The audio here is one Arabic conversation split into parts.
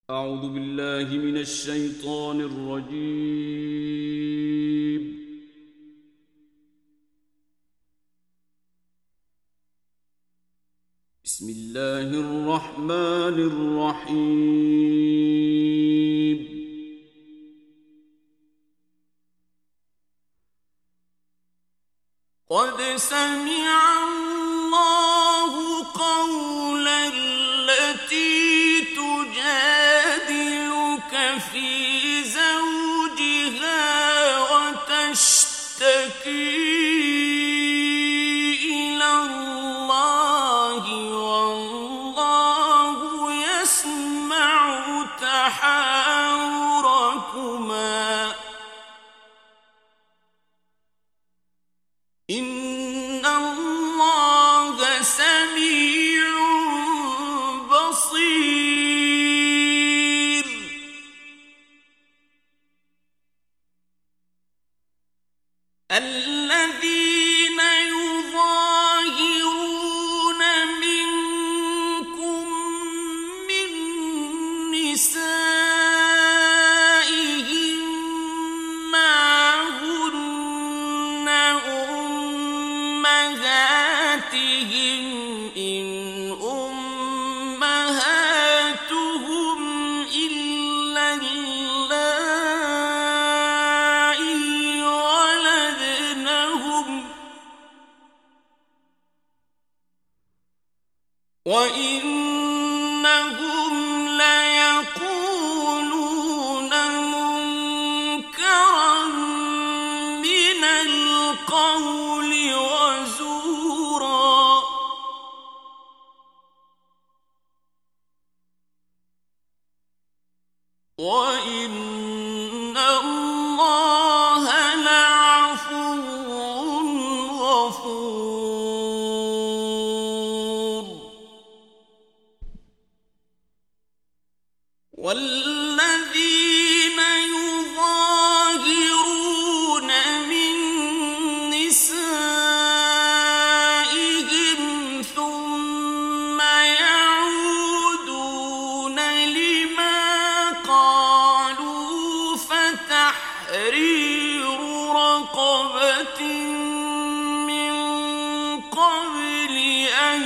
أعوذ بالله من الشيطان الرجيم. بسم الله الرحمن الرحيم. قد سمع الله قول التي تجادلك في زوجها وتشتكي إلى الله والله يسمع تحاوركما إن الله سميع بصير. الذين يظاهرون منكم من نسائهم ما هن أمهاتهم إن أمهاتهم إلا اللائي ولدنهم وإنهم ليقولون منكرا من القول وزورا. وإن الله لعفو غفور. والذين يظاهرون من نسائهم ثم يعودون لما قالوا فتحرير رقبة من قبل أن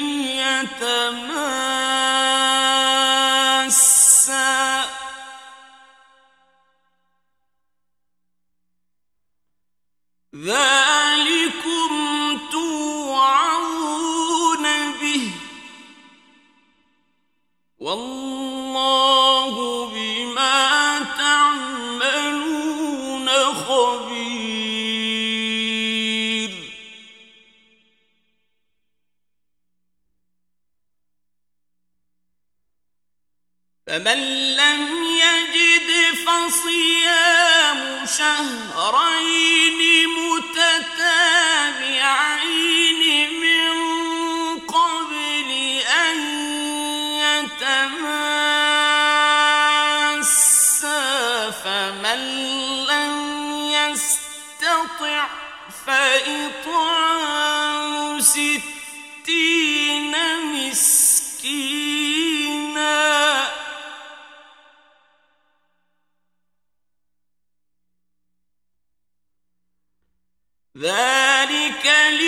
يتماسا ذلكم توعظون به والله بما تعملون خبير. فمن لم يجد فصيام شهرين متتابعين من قبل أن يتماسا فمن لم يستطع فإطعام 60 مسكينا ذلك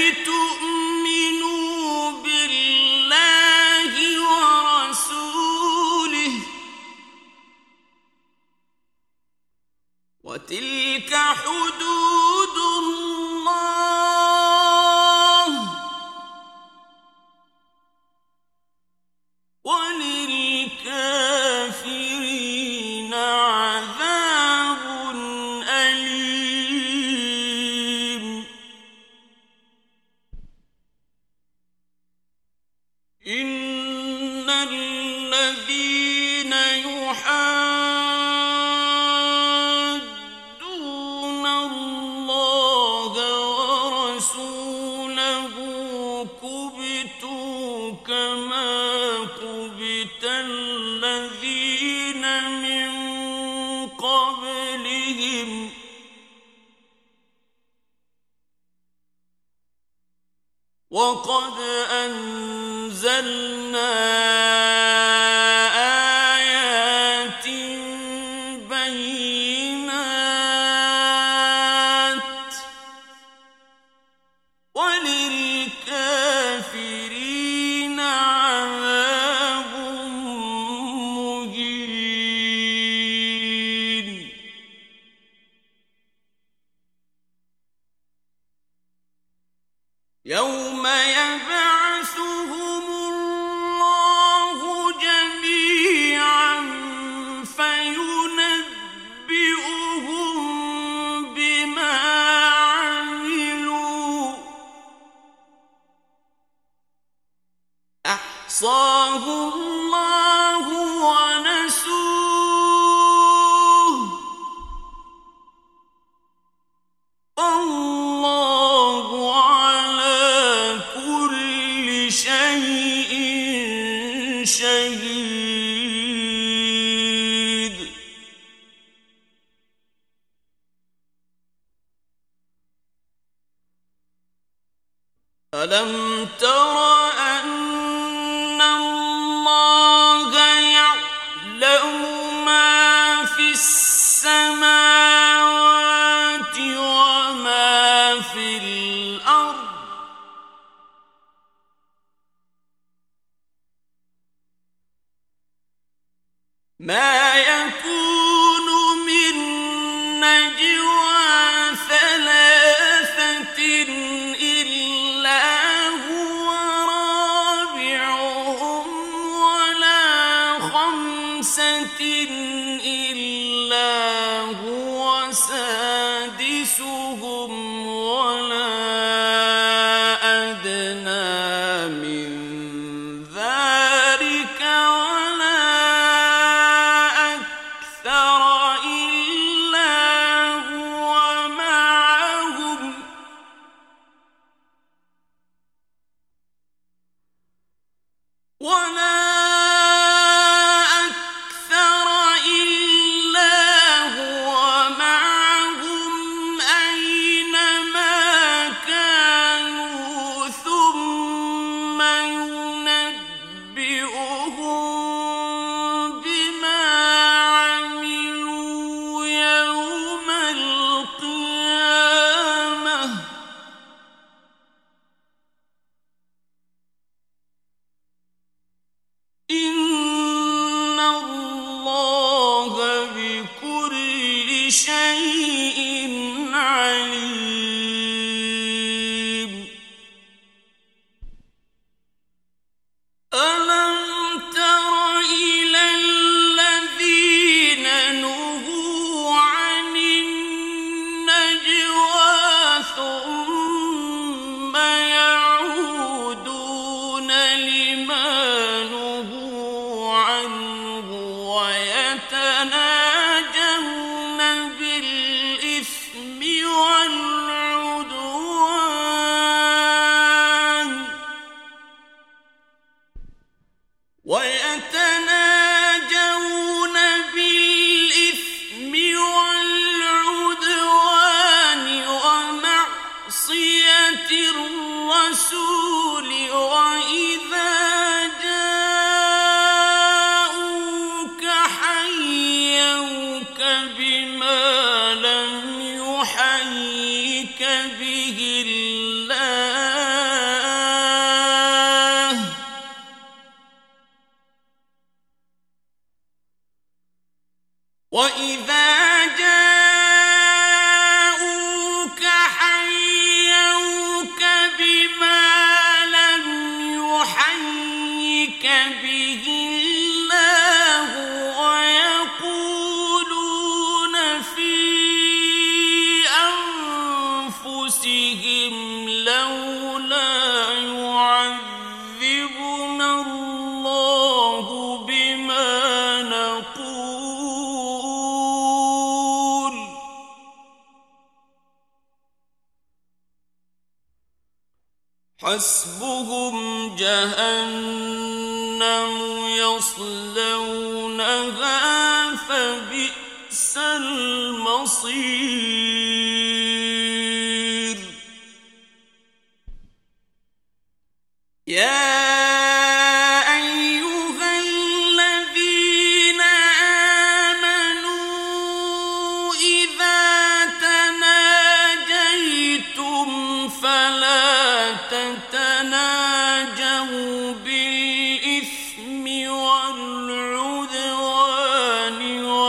لتؤمنوا بالله ورسوله وتلك حدود الله وللكافرين عذاب أليم. إن الذين يحادون الله ورسوله كبتوا كما كبت الذين من قبلهم وقد أنزلنا أحصاه الله ونسوه والله على كل شيء شهيد. ألم تر أن الله يعلم ما في السماوات وما في الأرض ما يكون من نجوى ثلاثة إلا هو رابعهم ولا خمسة إلا هو سادسهم ولا أدنى من ذلك ولا أكثر إلا هو معهم أينما كانوا ثم ينبئهم بما عملوا يوم القيامة إن الله بكل شيء عليم. ألم تر إلى الذين نهوا عن النجوى ثم يعودون لما نهوا عنه ويتناجون بالإثم والعدوان ومعصية الرسول وإذا جاءوك حيوك بما لم يحيك به الله وإذا جاءوك حيوك بما لم يحيك به الله ويقولون في أنفسهم لولا يعذبنا الله بما نقول حسبهم جهنم يصلونها فبئس المصير. يا أيها الذين آمنوا إذا تناجيتم فلا تتناجوا بالإثم والعدوان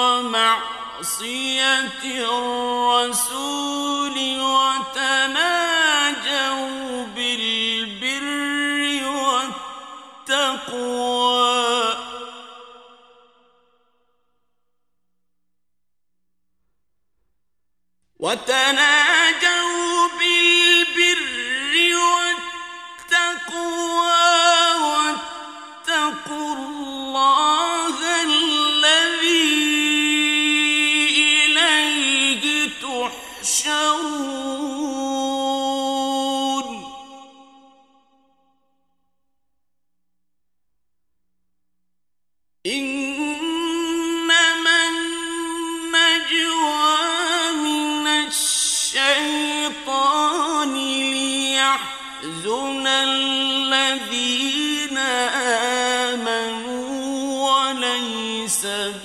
ومعصية الرسول وتناجوا بالبر والتقوى وتناجوا بالبر والتقوى إنما النجوى من الشيطان ليحزن الذين آمنوا وليس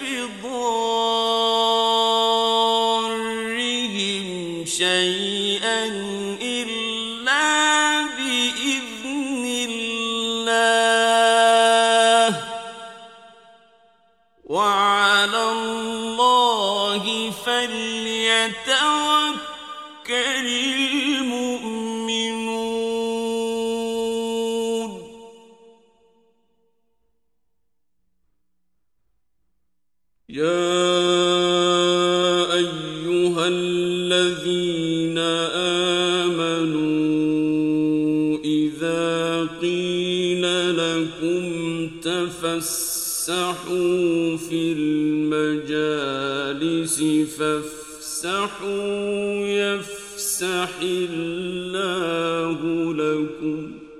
بضارهم شيئا إلا بإذن الله وعلى الله فليتوكل المؤمنون. يا أيها الذين آمنوا إذا قيل لكم تفسحوا في المجالس فافسحوا يفسح الله لكم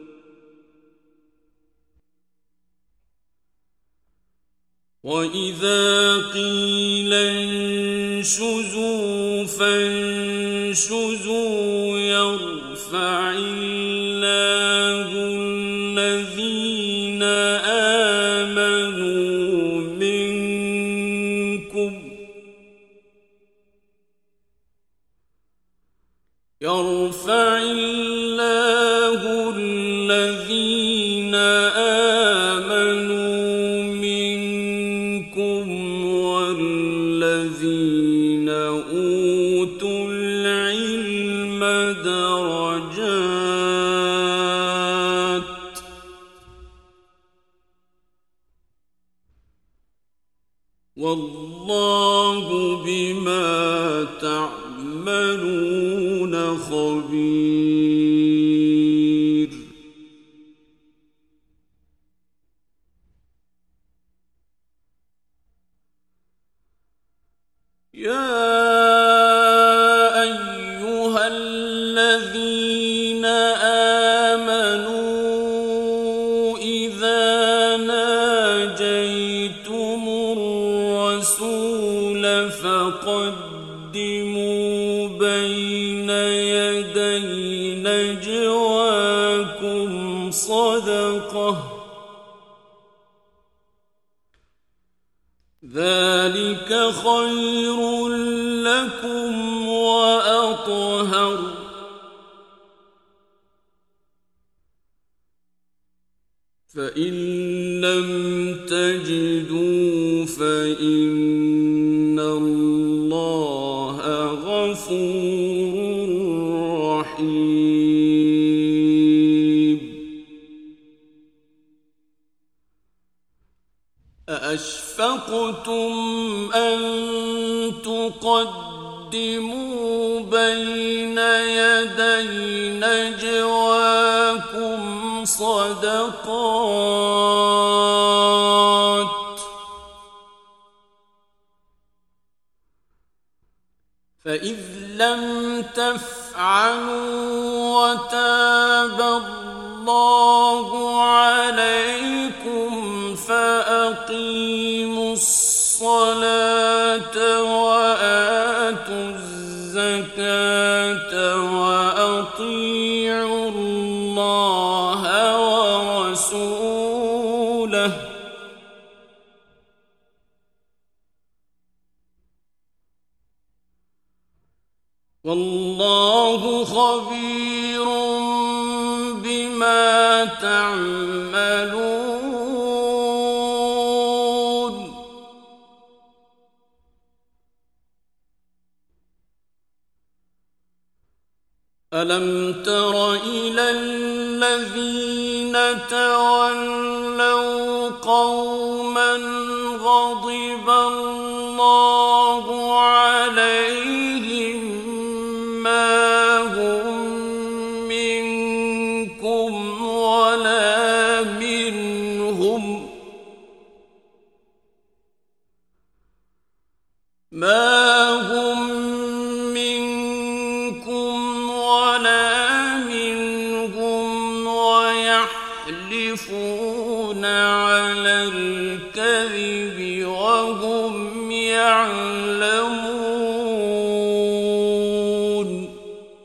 وإذا قيل انشزوا فانشزوا يرفع الله الذين آمنوا منكم يرفع الله الذين آمنوا منكم والذين أوتوا العلم درجات والله بما تعملون خبير. يا أيها الذين آمنوا إذا ناجيتم الرسول فقدموا بين يدي نجواكم صدقة ذلك خير لكم وأطهر فإن لم تجدوا فإن الله غفور رحيم. أأشفقتم أن تقدموا بين يدي نجواكم صدقات فإذ لم تفعلوا وتاب الله عليكم فأقيموا الصلاة وآتوا الزكاة وأطيعوا الله ورسوله والله خبير بما تعملون. ألم تر إلى الذين تولوا قوما غضب الله عليهم ما هم منكم ولا منهم ويحلفون على على الكذب وهم يعلمون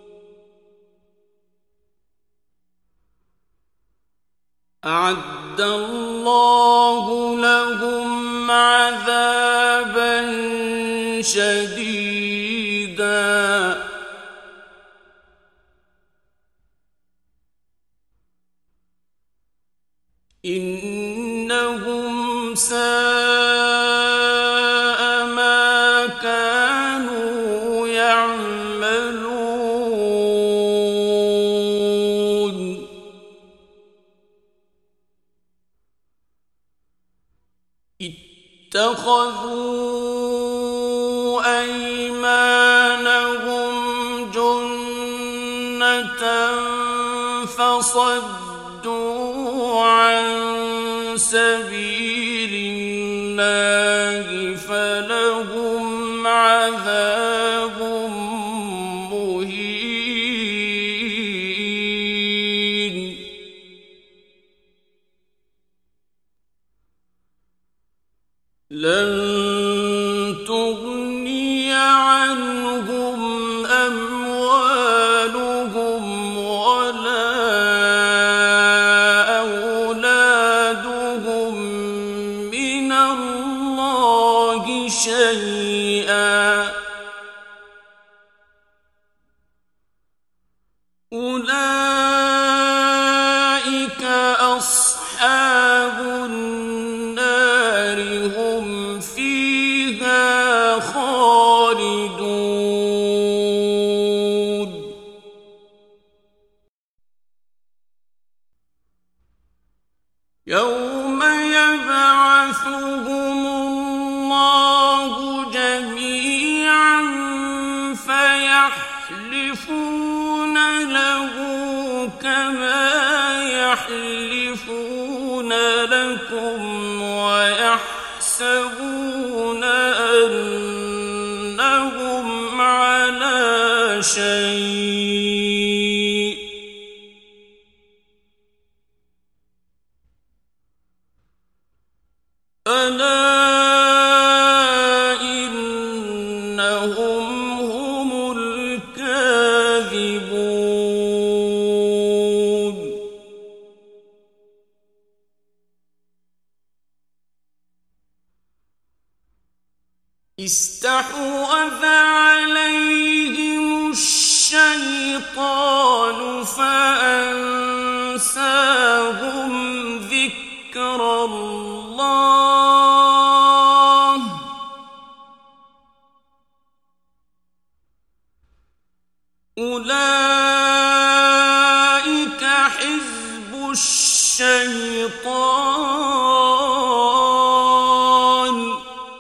أعد الله لهم عذابا شديدا إنهم ساء ما كانوا يعملون اتخذوا أيمانهم جنة فصدوا عن سبيل الله فلهم عذاب مهين لن تغني عنهم أموالهم ولا أولادهم من الله شيئا أولئك أصحاب النار هم فيها خالدون يوم يبعثهم الله جميعا فيحلفون له كما يحلفون لكم ويحسبون أنهم على شيء ألا إنهم هم الكاذبون استحوذ عليهم الشيطان فأنساهم ذكر الله أولئك حزب الشيطان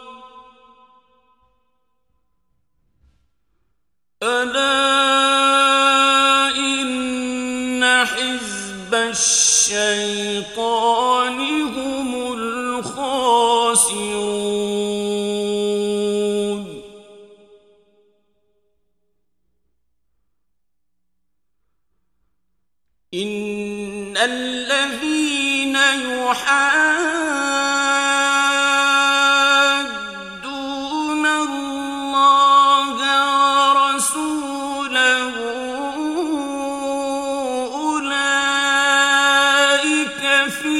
ألا إن حزب الشيطان هم الخاسرون إن الذين يحادون الله ورسوله أولئك في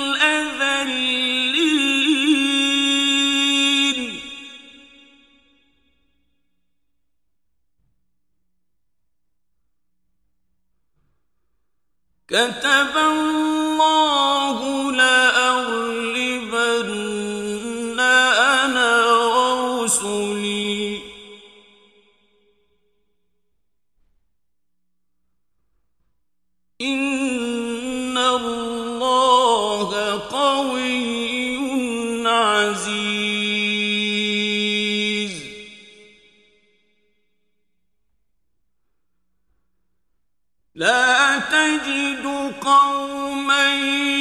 الأذلين كتب الله لأغلبن أنا ورسلي إن الله قوي عزيز لا تجد قوما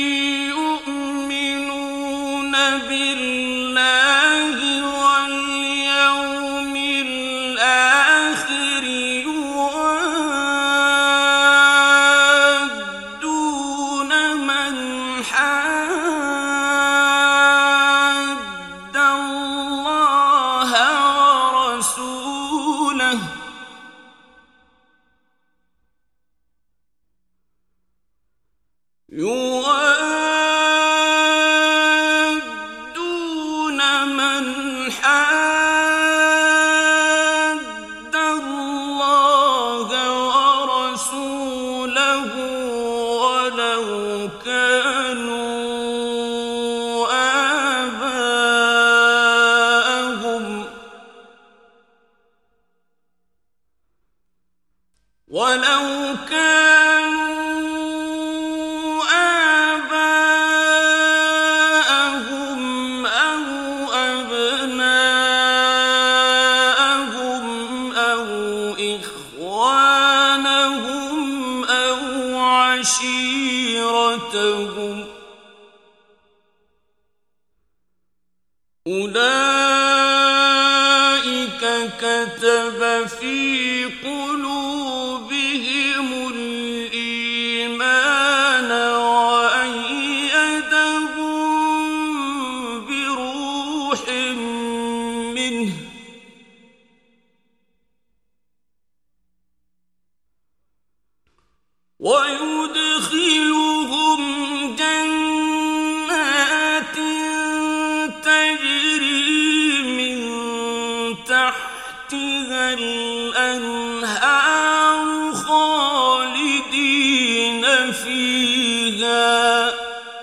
يؤمنون بالله واليوم الآخر يوادون من حاد أولئك كتب في قلوبهم الإيمان وأيدهم بروح منه ويدخلهم جنات تجري من تحتها الأنهار خالدين فيها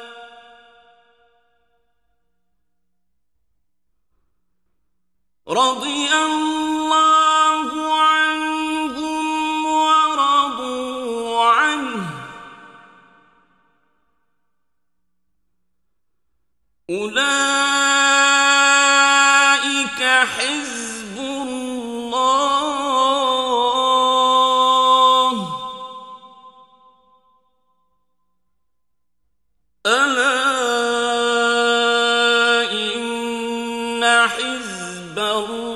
رضي الله عنهم ورضوا عنه أولئك حزب الله ألا إن حزب الله